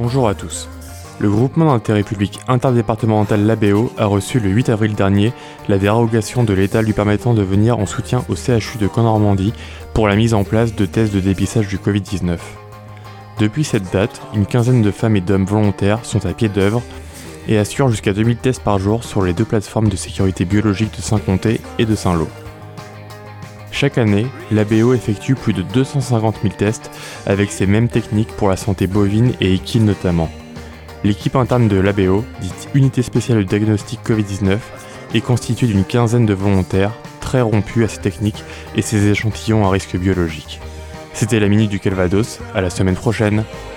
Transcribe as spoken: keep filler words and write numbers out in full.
Bonjour à tous. Le groupement d'intérêt public interdépartemental Labeo a reçu le huit avril dernier la dérogation de l'État lui permettant de venir en soutien au C H U de Caen-Normandie pour la mise en place de tests de dépistage du covid dix-neuf. Depuis cette date, une quinzaine de femmes et d'hommes volontaires sont à pied d'œuvre et assurent jusqu'à deux mille tests par jour sur les deux plateformes de sécurité biologique de Saint-Comté et de Saint-Lô. Chaque année, Labeo effectue plus de deux cent cinquante mille tests avec ces mêmes techniques pour la santé bovine et équine notamment. L'équipe interne de Labeo, dite Unité spéciale de diagnostic covid dix-neuf, est constituée d'une quinzaine de volontaires très rompus à ces techniques et ces échantillons à risque biologique. C'était la Minute du Calvados, à la semaine prochaine.